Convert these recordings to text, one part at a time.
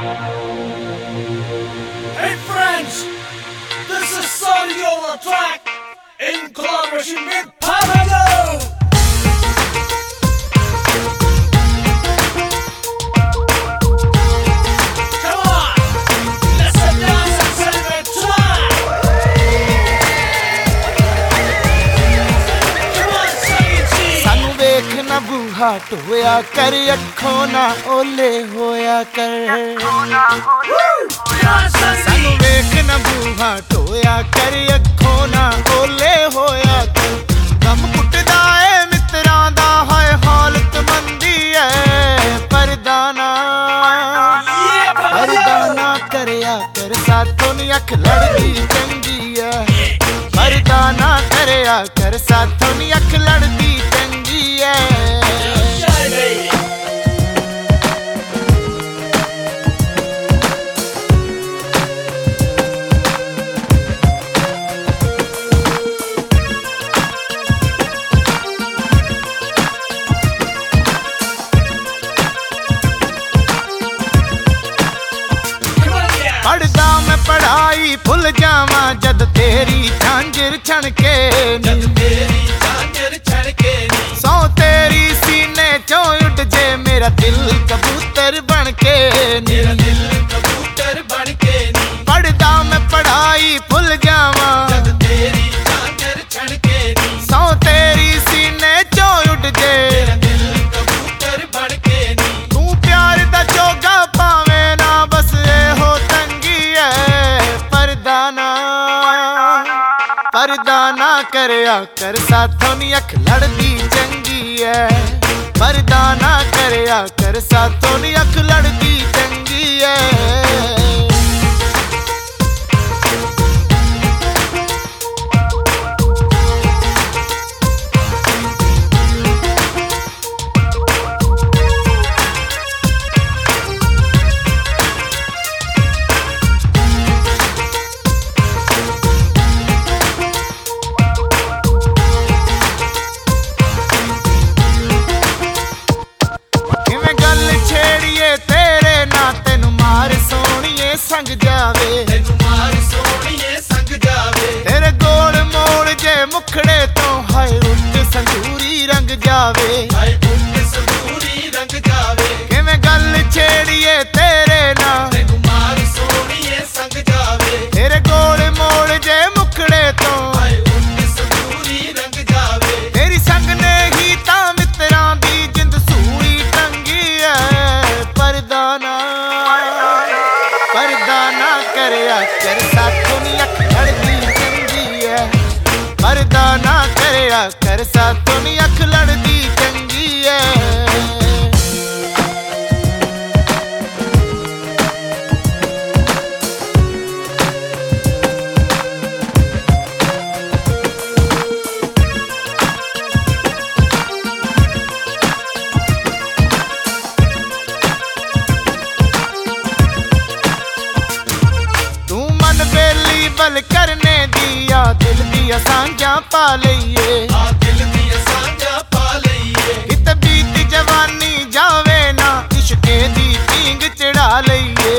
Hey friends, this is Sorry on the track in collaboration with Parado. Come on, let's dance and celebrate tonight. Come on, Saeed. सानू वेख ना बूहा टोया कर अखों ना ओले होया कर। सानू वेख ना बूहा टोया कर अखों ना ओले होया कर। गम कुटदा है मित्रां दा हाय हालत मंदी है परदाना परदाना करया कर साथों नी अख लड़दी चंगी है। परदाना करया कर साथों नी अख लड़दी चंगी है। पढ़दा मैं पढ़ाई भुल जावा जद तेरी झांझर छणके सौ तेरी सीने चों उड़ जे मेरा दिल कबूतर बनके। पढ़दा मैं पढ़ाई भुल जावा सौ तेरी सीने चों उड़ जे तू प्यार दा जोगा पावे ना बस ए हो तंगी है। परदाना परदाना करया कर साथों नी अख लड़दी चंगी है। परदाना करया कर साथों नी अख लड़दी चंगी है। संग जावे तेरे गोल मोड़ जे मुखड़े तो हाय उठ संदूरी रंग जावे किवें गल छेड़िए तेरे ना तेरे गोल मोड़ जे मुखड़े तो तेरी संग ने ही ता मित्रां दी जिंद सूई टंगी है। परदाना परदाना करया कर साथों नी अख लड़दी चंगी है। परदाना करया कर साथों नी अख लड़दी चंगी है। बल करने दिया दिल दिया सांझा पा लईए कित बीत जवानी जावे ना इश्के दी पींग चढ़ा लईए।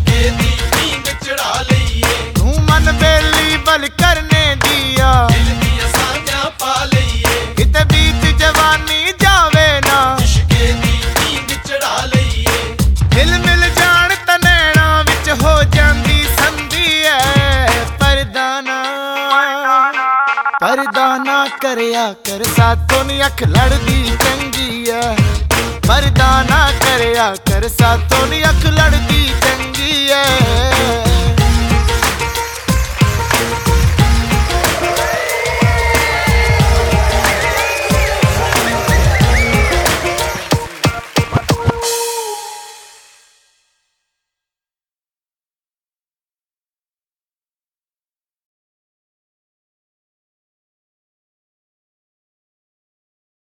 तू मन बेली बल करने दिया कित बीत जवानी जावे ना दिल मिल जान तनैना विच हो जांदी संधी है। परदाना करया कर साथों नी अख लड़दी चंगी है। परदाना करया कर साथों नी अख लड़दी चंगी है।